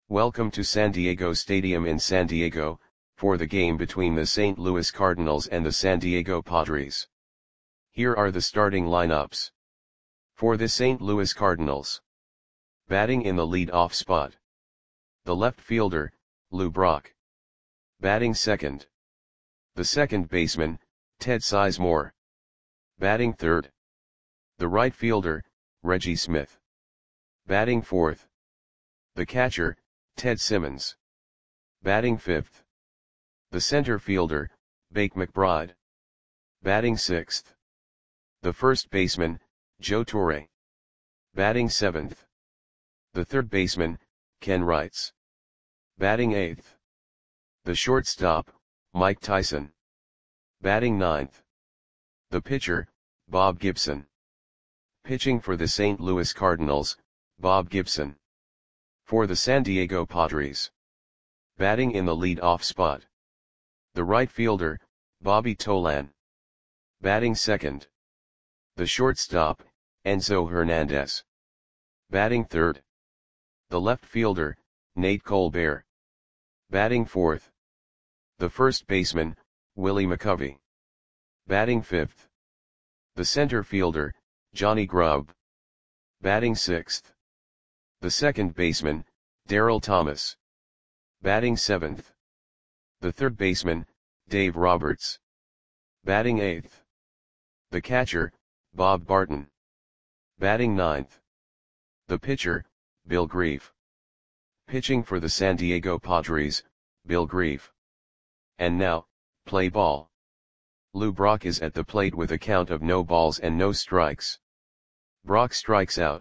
Welcome to San Diego Stadium in San Diego, for the game between the St. Louis Cardinals and the San Diego Padres. Here are the starting lineups. For the St. Louis Cardinals. Batting in the lead-off spot. The left fielder, Lou Brock. Batting second. The second baseman, Ted Sizemore. Batting third. The right fielder, Reggie Smith. Batting fourth. The catcher, Ted Simmons. Batting fifth. The center fielder, Bake McBride. Batting sixth. The first baseman, Joe Torre. Batting seventh. The third baseman, Ken Wrights. Batting eighth. The shortstop, Mike Tyson. Batting ninth. The pitcher, Bob Gibson. Pitching for the St. Louis Cardinals, Bob Gibson. For the San Diego Padres. Batting in the lead-off spot. The right fielder, Bobby Tolan. Batting second. The shortstop, Enzo Hernandez. Batting third. The left fielder, Nate Colbert. Batting fourth. The first baseman, Willie McCovey. Batting fifth. The center fielder, Johnny Grubb. Batting sixth. The second baseman, Darryl Thomas. Batting seventh. The third baseman, Dave Roberts. Batting eighth. The catcher, Bob Barton. Batting ninth. The pitcher, Bill Grief. Pitching for the San Diego Padres, Bill Grief. And now, play ball. Lou Brock is at the plate with a count of no balls and no strikes. Brock strikes out.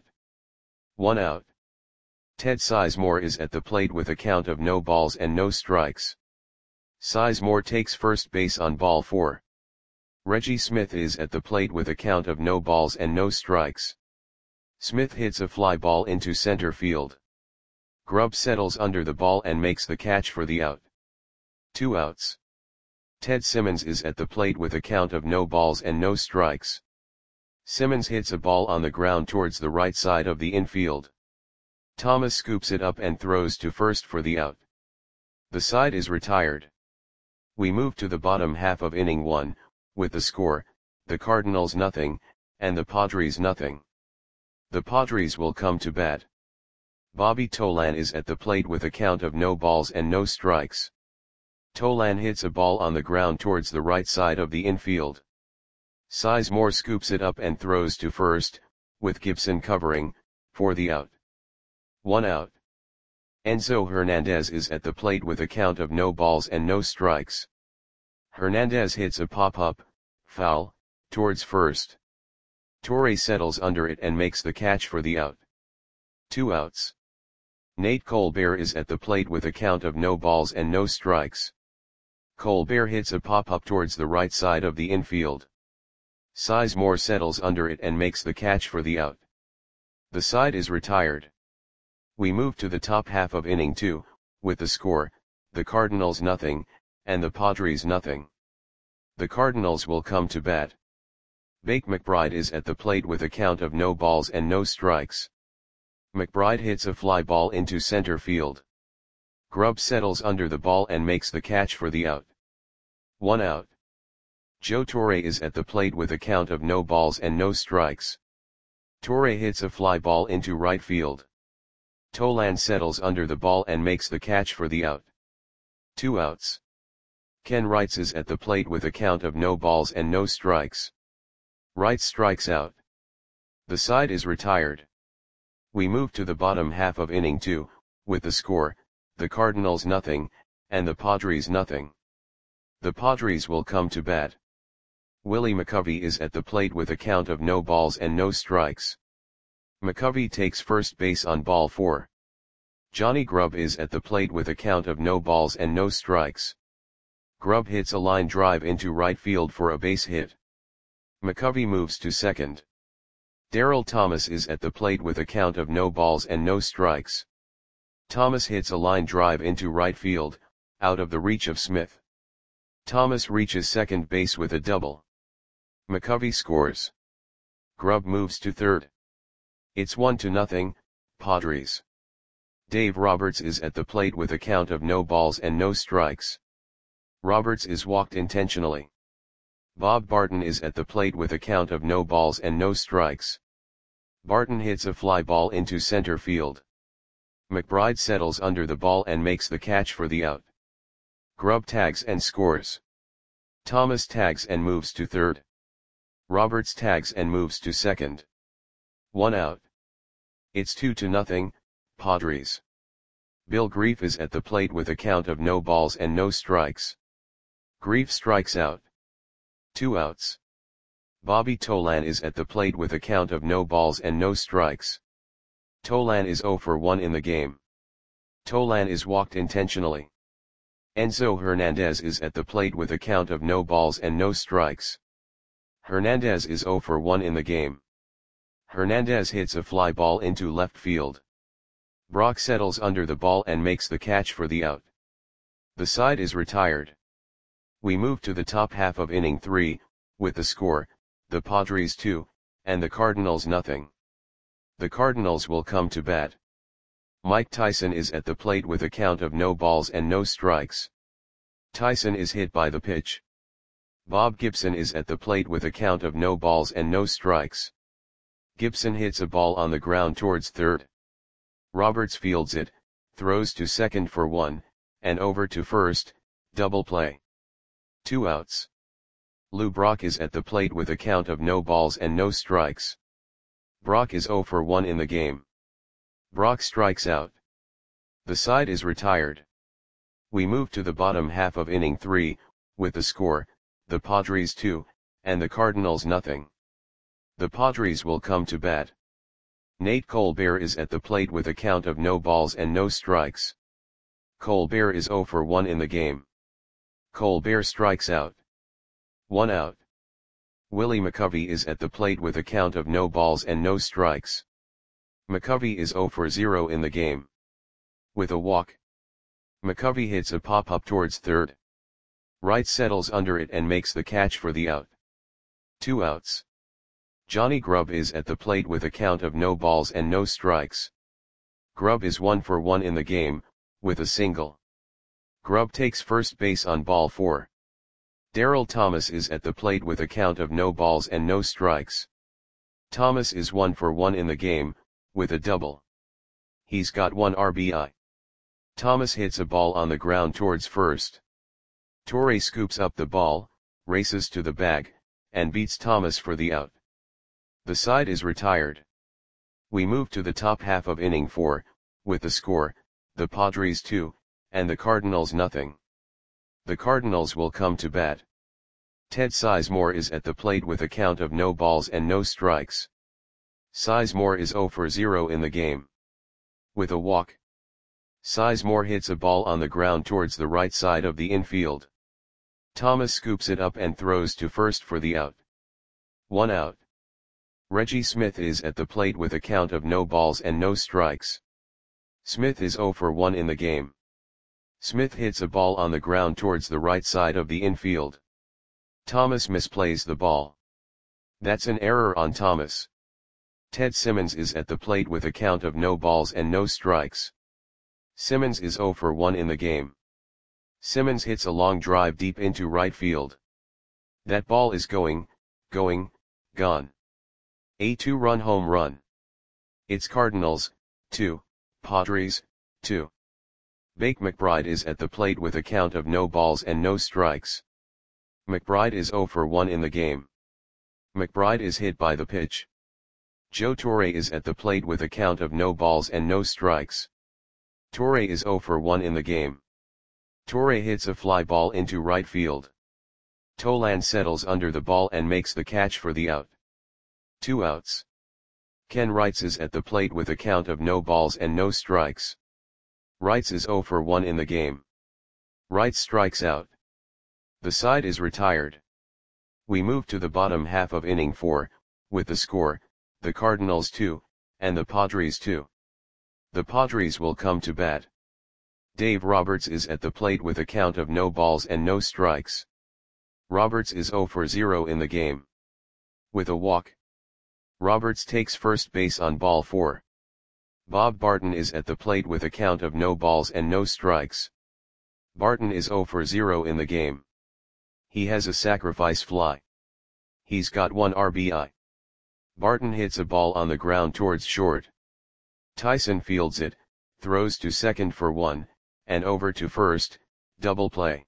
1 out. Ted Sizemore is at the plate with a count of no balls and no strikes. Sizemore takes first base on ball 4. Reggie Smith is at the plate with a count of no balls and no strikes. Smith hits a fly ball into center field. Grubb settles under the ball and makes the catch for the out. 2 outs. Ted Simmons is at the plate with a count of no balls and no strikes. Simmons hits a ball on the ground towards the right side of the infield. Thomas scoops it up and throws to first for the out. The side is retired. We move to the bottom half of inning 1, with the score, the Cardinals nothing, and the Padres nothing. The Padres will come to bat. Bobby Tolan is at the plate with a count of no balls and no strikes. Tolan hits a ball on the ground towards the right side of the infield. Sizemore scoops it up and throws to first, with Gibson covering, for the out. 1 out. Enzo Hernandez is at the plate with a count of no balls and no strikes. Hernandez hits a pop-up, foul, towards first. Torre settles under it and makes the catch for the out. 2 outs. Nate Colbert is at the plate with a count of no balls and no strikes. Colbert hits a pop-up towards the right side of the infield. Sizemore settles under it and makes the catch for the out. The side is retired. We move to the top half of inning 2, with the score, the Cardinals nothing, and the Padres nothing. The Cardinals will come to bat. Bake McBride is at the plate with a count of no balls and no strikes. McBride hits a fly ball into center field. Grubb settles under the ball and makes the catch for the out. 1 out. Joe Torre is at the plate with a count of no balls and no strikes. Torre hits a fly ball into right field. Tolan settles under the ball and makes the catch for the out. 2 outs. Ken Wrights is at the plate with a count of no balls and no strikes. Wrights strikes out. The side is retired. We move to the bottom half of inning 2, with the score, the Cardinals nothing, and the Padres nothing. The Padres will come to bat. Willie McCovey is at the plate with a count of no balls and no strikes. McCovey takes first base on ball 4. Johnny Grubb is at the plate with a count of no balls and no strikes. Grubb hits a line drive into right field for a base hit. McCovey moves to second. Darryl Thomas is at the plate with a count of no balls and no strikes. Thomas hits a line drive into right field, out of the reach of Smith. Thomas reaches second base with a double. McCovey scores. Grubb moves to third. It's 1-0, Padres. Dave Roberts is at the plate with a count of no balls and no strikes. Roberts is walked intentionally. Bob Barton is at the plate with a count of no balls and no strikes. Barton hits a fly ball into center field. McBride settles under the ball and makes the catch for the out. Grubb tags and scores. Thomas tags and moves to third. Roberts tags and moves to second. 1 out. It's 2-0, Padres. Bill Grief is at the plate with a count of no balls and no strikes. Grief strikes out. 2 outs. Bobby Tolan is at the plate with a count of no balls and no strikes. Tolan is 0 for 1 in the game. Tolan is walked intentionally. Enzo Hernandez is at the plate with a count of no balls and no strikes. Hernandez is 0 for 1 in the game. Hernandez hits a fly ball into left field. Brock settles under the ball and makes the catch for the out. The side is retired. We move to the top half of inning 3, with the score, the Padres 2, and the Cardinals nothing. The Cardinals will come to bat. Mike Tyson is at the plate with a count of no balls and no strikes. Tyson is hit by the pitch. Bob Gibson is at the plate with a count of no balls and no strikes. Gibson hits a ball on the ground towards third. Roberts fields it, throws to second for 1, and over to first, double play. 2 outs. Lou Brock is at the plate with a count of no balls and no strikes. Brock is 0 for 1 in the game. Brock strikes out. The side is retired. We move to the bottom half of inning 3, with the score, the Padres 2, and the Cardinals nothing. The Padres will come to bat. Nate Colbert is at the plate with a count of no balls and no strikes. Colbert is 0 for 1 in the game. Colbert strikes out. 1 out. Willie McCovey is at the plate with a count of no balls and no strikes. McCovey is 0 for 0 in the game. With a walk. McCovey hits a pop-up towards third. Wright settles under it and makes the catch for the out. 2 outs. Johnny Grubb is at the plate with a count of no balls and no strikes. Grubb is 1 for 1 in the game, with a single. Grubb takes first base on ball 4. Darryl Thomas is at the plate with a count of no balls and no strikes. Thomas is 1 for 1 in the game, with a double. He's got 1 RBI. Thomas hits a ball on the ground towards first. Torre scoops up the ball, races to the bag, and beats Thomas for the out. The side is retired. We move to the top half of inning 4, with the score, the Padres 2, and the Cardinals nothing. The Cardinals will come to bat. Ted Sizemore is at the plate with a count of no balls and no strikes. Sizemore is 0 for 0 in the game. With a walk. Sizemore hits a ball on the ground towards the right side of the infield. Thomas scoops it up and throws to first for the out. 1 out. Reggie Smith is at the plate with a count of no balls and no strikes. Smith is 0 for 1 in the game. Smith hits a ball on the ground towards the right side of the infield. Thomas misplays the ball. That's an error on Thomas. Ted Simmons is at the plate with a count of no balls and no strikes. Simmons is 0 for 1 in the game. Simmons hits a long drive deep into right field. That ball is gone. A 2-run home run. It's Cardinals, 2, Padres, 2. Bake McBride is at the plate with a count of no balls and no strikes. McBride is 0 for 1 in the game. McBride is hit by the pitch. Joe Torre is at the plate with a count of no balls and no strikes. Torre is 0 for 1 in the game. Torre hits a fly ball into right field. Tolan settles under the ball and makes the catch for the out. 2 outs. Ken Wrights is at the plate with a count of no balls and no strikes. Wrights is 0 for 1 in the game. Wrights strikes out. The side is retired. We move to the bottom half of inning 4, with the score, the Cardinals 2, and the Padres 2. The Padres will come to bat. Dave Roberts is at the plate with a count of no balls and no strikes. Roberts is 0 for 0 in the game. With a walk. Roberts takes first base on ball 4. Bob Barton is at the plate with a count of no balls and no strikes. Barton is 0 for 0 in the game. He has a sacrifice fly. He's got 1 RBI. Barton hits a ball on the ground towards short. Tyson fields it, throws to second for 1, and over to first, double play.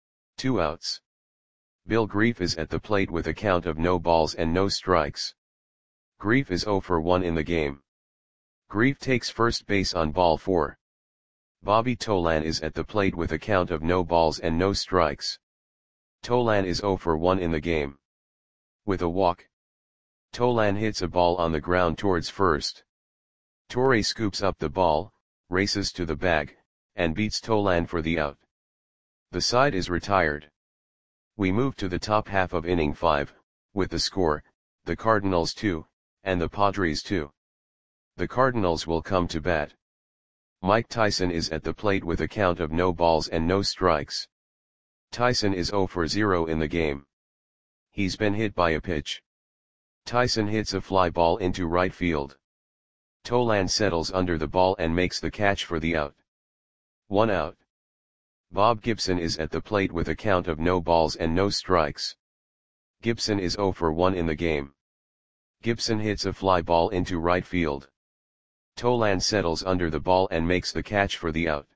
2 outs. Bill Grief is at the plate with a count of no balls and no strikes. Grief is 0 for 1 in the game. Grief takes first base on ball 4. Bobby Tolan is at the plate with a count of no balls and no strikes. Tolan is 0 for 1 in the game. With a walk. Tolan hits a ball on the ground towards first. Torre scoops up the ball, races to the bag, and beats Tolan for the out. The side is retired. We move to the top half of inning 5, with the score, the Cardinals 2, and the Padres 2. The Cardinals will come to bat. Mike Tyson is at the plate with a count of no balls and no strikes. Tyson is 0 for 0 in the game. He's been hit by a pitch. Tyson hits a fly ball into right field. Tolan settles under the ball and makes the catch for the out. 1 out. Bob Gibson is at the plate with a count of no balls and no strikes. Gibson is 0 for 1 in the game. Gibson hits a fly ball into right field. Tolan settles under the ball and makes the catch for the out.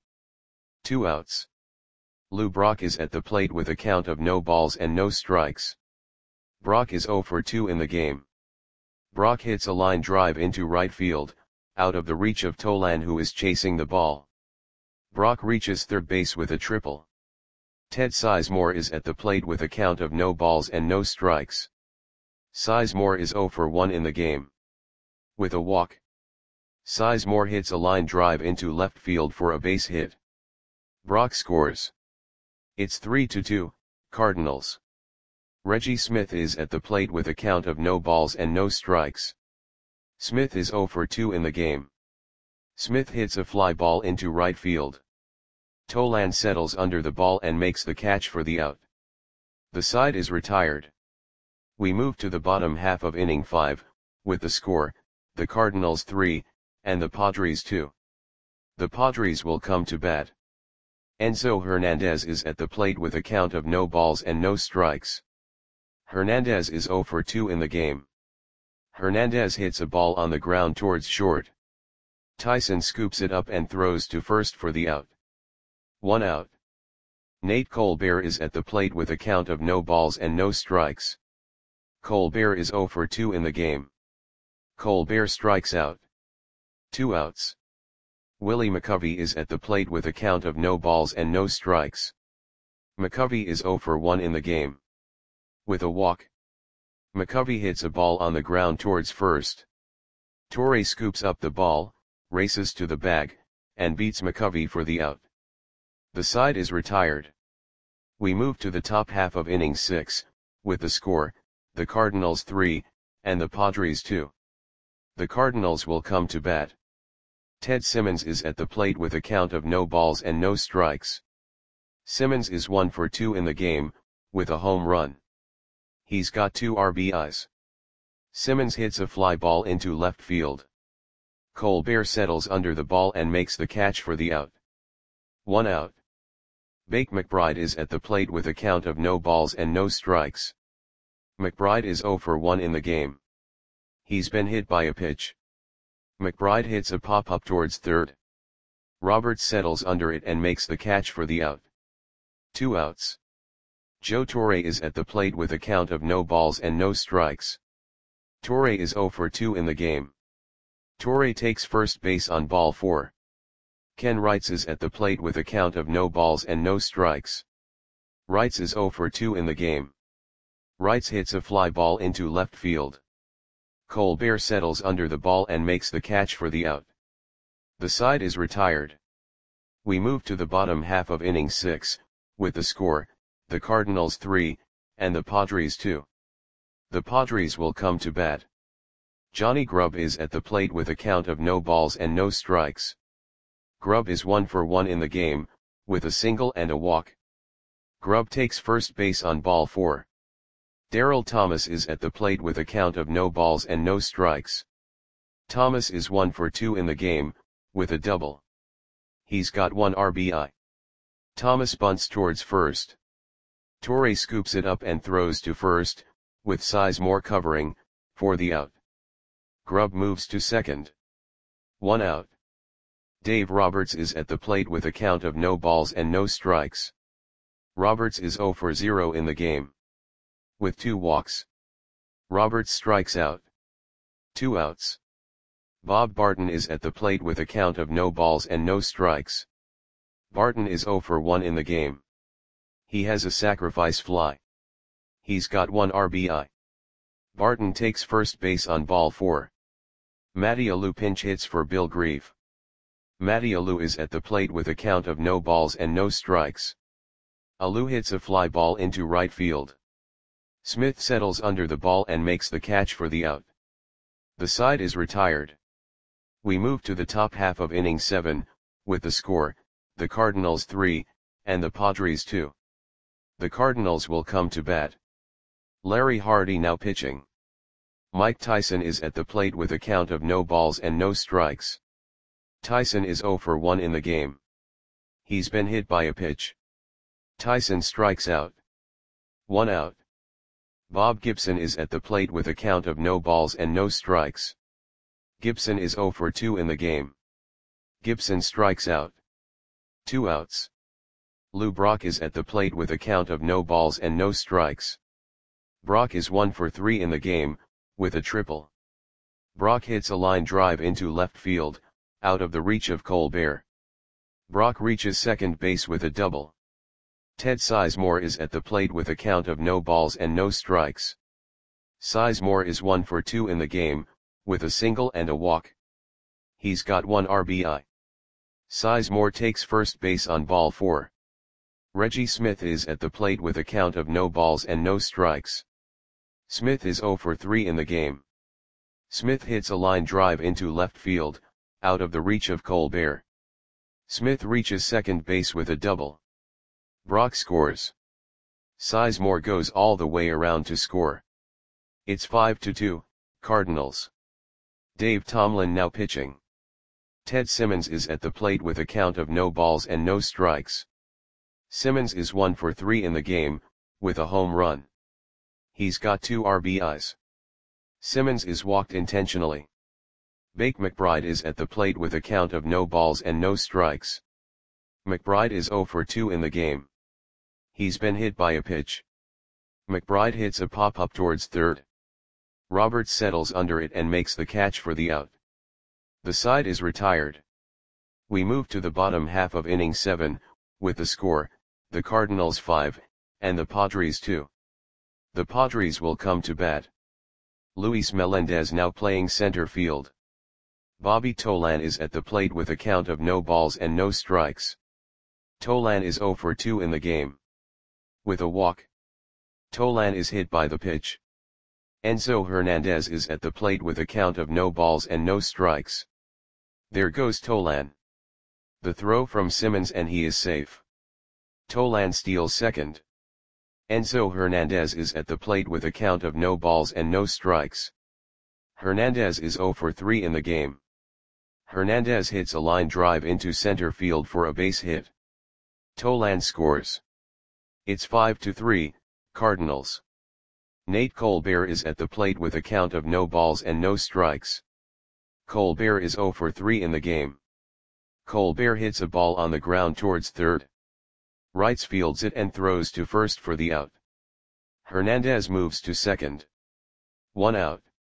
2 outs. Lou Brock is at the plate with a count of no balls and no strikes. Brock is 0 for 2 in the game. Brock hits a line drive into right field, out of the reach of Tolan who is chasing the ball. Brock reaches third base with a triple. Ted Sizemore is at the plate with a count of no balls and no strikes. Sizemore is 0 for 1 in the game. With a walk. Sizemore hits a line drive into left field for a base hit. Brock scores. It's 3-2, Cardinals. Reggie Smith is at the plate with a count of no balls and no strikes. Smith is 0 for 2 in the game. Smith hits a fly ball into right field. Tolan settles under the ball and makes the catch for the out. The side is retired. We move to the bottom half of inning 5, with the score, the Cardinals 3, and the Padres 2. The Padres will come to bat. Enzo Hernandez is at the plate with a count of no balls and no strikes. Hernandez is 0 for 2 in the game. Hernandez hits a ball on the ground towards short. Tyson scoops it up and throws to first for the out. 1 out. Nate Colbert is at the plate with a count of no balls and no strikes. Colbert is 0 for 2 in the game. Colbert strikes out. 2 outs. Willie McCovey is at the plate with a count of no balls and no strikes. McCovey is 0 for 1 in the game. With a walk. McCovey hits a ball on the ground towards first. Torre scoops up the ball, races to the bag, and beats McCovey for the out. The side is retired. We move to the top half of inning 6, with the score, the Cardinals 3, and the Padres 2. The Cardinals will come to bat. Ted Simmons is at the plate with a count of no balls and no strikes. Simmons is 1 for 2 in the game, with a home run. He's got 2 RBIs. Simmons hits a fly ball into left field. Colbert settles under the ball and makes the catch for the out. 1 out. Bake McBride is at the plate with a count of no balls and no strikes. McBride is 0 for 1 in the game. He's been hit by a pitch. McBride hits a pop-up towards third. Roberts settles under it and makes the catch for the out. 2 outs. Joe Torre is at the plate with a count of no balls and no strikes. Torre is 0 for 2 in the game. Torre takes first base on ball 4. Ken Wrights is at the plate with a count of no balls and no strikes. Wrights is 0 for 2 in the game. Wrights hits a fly ball into left field. Colbert settles under the ball and makes the catch for the out. The side is retired. We move to the bottom half of inning 6, with the score, the Cardinals 3, and the Padres 2. The Padres will come to bat. Johnny Grubb is at the plate with a count of no balls and no strikes. Grubb is 1 for 1 in the game, with a single and a walk. Grubb takes first base on ball 4. Darryl Thomas is at the plate with a count of no balls and no strikes. Thomas is 1 for 2 in the game, with a double. He's got 1 RBI. Thomas bunts towards first. Torre scoops it up and throws to first, with Sizemore covering, for the out. Grubb moves to second. 1 out. Dave Roberts is at the plate with a count of no balls and no strikes. Roberts is 0 for 0 in the game. With 2 walks. Roberts strikes out. 2 outs. Bob Barton is at the plate with a count of no balls and no strikes. Barton is 0 for 1 in the game. He has a sacrifice fly. He's got 1 RBI. Barton takes first base on ball 4. Matty Alou pinch hits for Bill Grief. Matty Alou is at the plate with a count of no balls and no strikes. Alou hits a fly ball into right field. Smith settles under the ball and makes the catch for the out. The side is retired. We move to the top half of inning 7, with the score, the Cardinals 3, and the Padres 2. The Cardinals will come to bat. Larry Hardy now pitching. Mike Tyson is at the plate with a count of no balls and no strikes. Tyson is 0 for 1 in the game. He's been hit by a pitch. Tyson strikes out. 1 out. Bob Gibson is at the plate with a count of no balls and no strikes. Gibson is 0 for 2 in the game. Gibson strikes out. 2 outs. Lou Brock is at the plate with a count of no balls and no strikes. Brock is 1 for 3 in the game, with a triple. Brock hits a line drive into left field, out of the reach of Colbert. Brock reaches second base with a double. Ted Sizemore is at the plate with a count of no balls and no strikes. Sizemore is 1 for 2 in the game, with a single and a walk. He's got 1 RBI. Sizemore takes first base on ball 4. Reggie Smith is at the plate with a count of no balls and no strikes. Smith is 0 for 3 in the game. Smith hits a line drive into left field, out of the reach of Colbert. Smith reaches second base with a double. Brock scores. Sizemore goes all the way around to score. It's 5-2, Cardinals. Dave Tomlin now pitching. Ted Simmons is at the plate with a count of no balls and no strikes. Simmons is 1 for 3 in the game, with a home run. He's got 2 RBIs. Simmons is walked intentionally. Bake McBride is at the plate with a count of no balls and no strikes. McBride is 0 for 2 in the game. He's been hit by a pitch. McBride hits a pop-up towards third. Roberts settles under it and makes the catch for the out. The side is retired. We move to the bottom half of inning 7, with the score, the Cardinals 5, and the Padres 2. The Padres will come to bat. Luis Melendez now playing center field. Bobby Tolan is at the plate with a count of no balls and no strikes. Tolan is 0 for 2 in the game. With a walk. Tolan is hit by the pitch. Enzo Hernandez is at the plate with a count of no balls and no strikes. There goes Tolan. The throw from Simmons and he is safe. Tolan steals second. Enzo Hernandez is at the plate with a count of no balls and no strikes. Hernandez is 0 for 3 in the game. Hernandez hits a line drive into center field for a base hit. Tolan scores. It's 5-3, Cardinals. Nate Colbert is at the plate with a count of no balls and no strikes. Colbert is 0 for 3 in the game. Colbert hits a ball on the ground towards third. Wrights fields it and throws to first for the out. Hernandez moves to second. 1 out.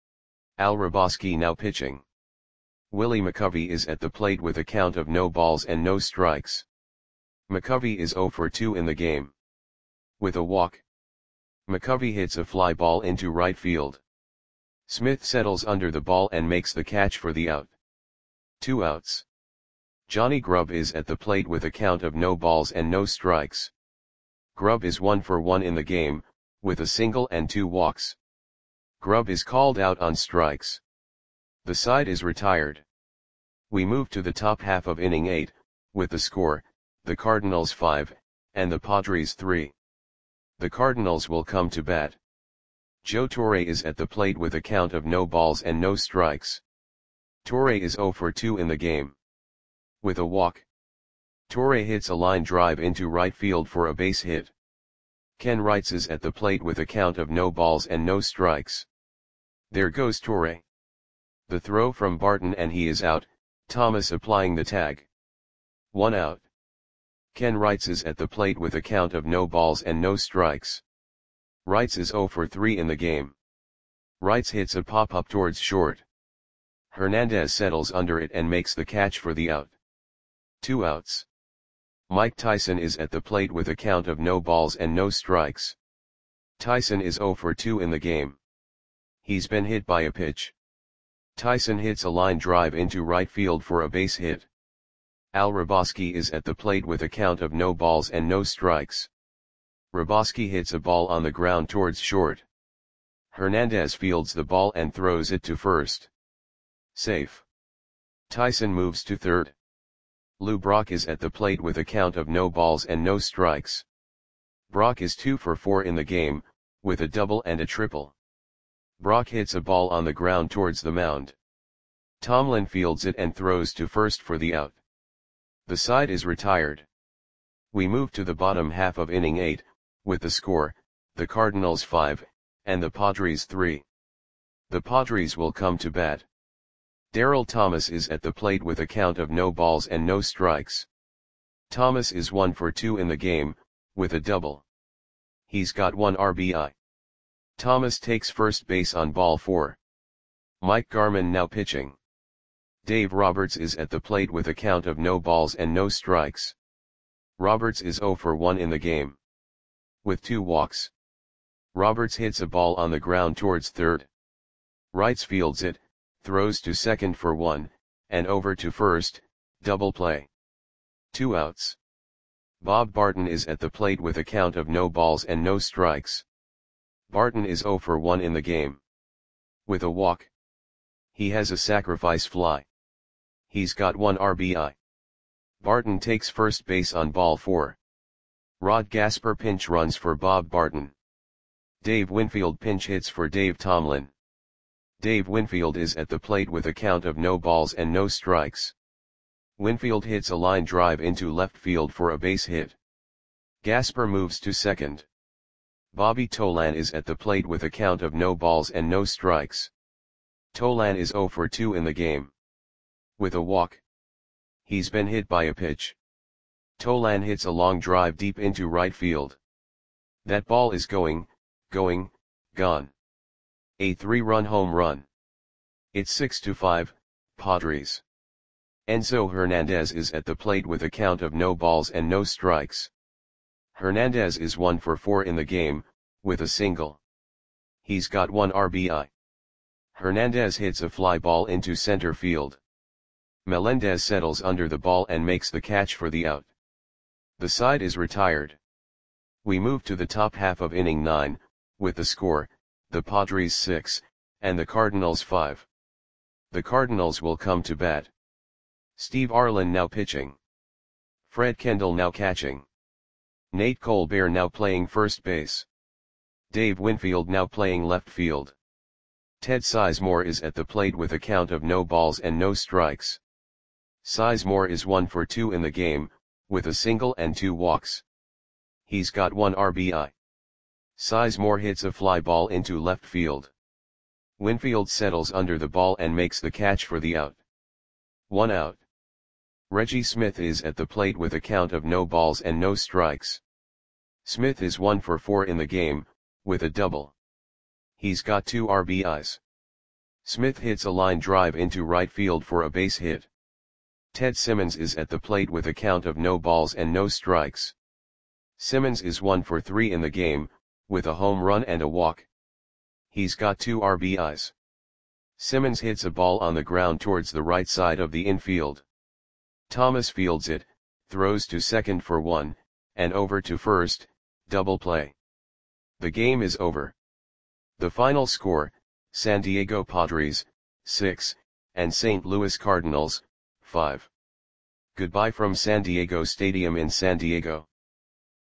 Al Raboski now pitching. Willie McCovey is at the plate with a count of no balls and no strikes. McCovey is 0 for 2 in the game. With a walk. McCovey hits a fly ball into right field. Smith settles under the ball and makes the catch for the out. 2 outs. Johnny Grubb is at the plate with a count of no balls and no strikes. Grubb is 1 for 1 in the game, with a single and 2 walks. Grubb is called out on strikes. The side is retired. We move to the top half of inning 8, with the score, the Cardinals 5, and the Padres 3. The Cardinals will come to bat. Joe Torre is at the plate with a count of no balls and no strikes. Torre is 0 for 2 in the game. With a walk, Torre hits a line drive into right field for a base hit. Ken Wrights is at the plate with a count of no balls and no strikes. There goes Torre. The throw from Barton and he is out, Thomas applying the tag. 1 out. Ken Wrights is at the plate with a count of no balls and no strikes. Wrights is 0 for 3 in the game. Wrights hits a pop-up towards short. Hernandez settles under it and makes the catch for the out. 2 outs. Mike Tyson is at the plate with a count of no balls and no strikes. Tyson is 0 for 2 in the game. He's been hit by a pitch. Tyson hits a line drive into right field for a base hit. Al Hrabosky is at the plate with a count of no balls and no strikes. Hrabosky hits a ball on the ground towards short. Hernandez fields the ball and throws it to first. Safe. Tyson moves to third. Lou Brock is at the plate with a count of no balls and no strikes. Brock is 2 for 4 in the game, with a double and a triple. Brock hits a ball on the ground towards the mound. Tomlin fields it and throws to first for the out. The side is retired. We move to the bottom half of inning 8, with the score, the Cardinals 5, and the Padres 3. The Padres will come to bat. Darryl Thomas is at the plate with a count of no balls and no strikes. Thomas is 1 for 2 in the game, with a double. He's got 1 RBI. Thomas takes first base on ball 4. Mike Garman now pitching. Dave Roberts is at the plate with a count of no balls and no strikes. Roberts is 0 for 1 in the game. With 2 walks. Roberts hits a ball on the ground towards third. Wrights fields it, throws to second for 1, and over to first, double play. 2 outs. Bob Barton is at the plate with a count of no balls and no strikes. Barton is 0 for 1 in the game. With a walk. He has a sacrifice fly. He's got 1 RBI. Barton takes first base on ball 4. Rod Gasper pinch runs for Bob Barton. Dave Winfield pinch hits for Dave Tomlin. Dave Winfield is at the plate with a count of no balls and no strikes. Winfield hits a line drive into left field for a base hit. Gasper moves to second. Bobby Tolan is at the plate with a count of no balls and no strikes. Tolan is 0 for 2 in the game. With a walk. He's been hit by a pitch. Tolan hits a long drive deep into right field. That ball is going, gone. A 3-run home run. It's 6-5, Padres. Enzo Hernandez is at the plate with a count of no balls and no strikes. Hernandez is 1 for 4 in the game, with a single. He's got 1 RBI. Hernandez hits a fly ball into center field. Melendez settles under the ball and makes the catch for the out. The side is retired. We move to the top half of inning 9, with the score, the Padres 6, and the Cardinals 5. The Cardinals will come to bat. Steve Arlen now pitching. Fred Kendall now catching. Nate Colbert now playing first base. Dave Winfield now playing left field. Ted Sizemore is at the plate with a count of no balls and no strikes. Sizemore is 1 for 2 in the game, with a single and 2 walks. He's got 1 RBI. Sizemore hits a fly ball into left field. Winfield settles under the ball and makes the catch for the out. 1 out. Reggie Smith is at the plate with a count of no balls and no strikes. Smith is 1 for 4 in the game, with a double. He's got 2 RBIs. Smith hits a line drive into right field for a base hit. Ted Simmons is at the plate with a count of no balls and no strikes. Simmons is 1 for 3 in the game, with a home run and a walk. He's got 2 RBIs. Simmons hits a ball on the ground towards the right side of the infield. Thomas fields it, throws to second for 1, and over to first, double play. The game is over. The final score, San Diego Padres, 6, and St. Louis Cardinals, 5. Goodbye from San Diego Stadium in San Diego.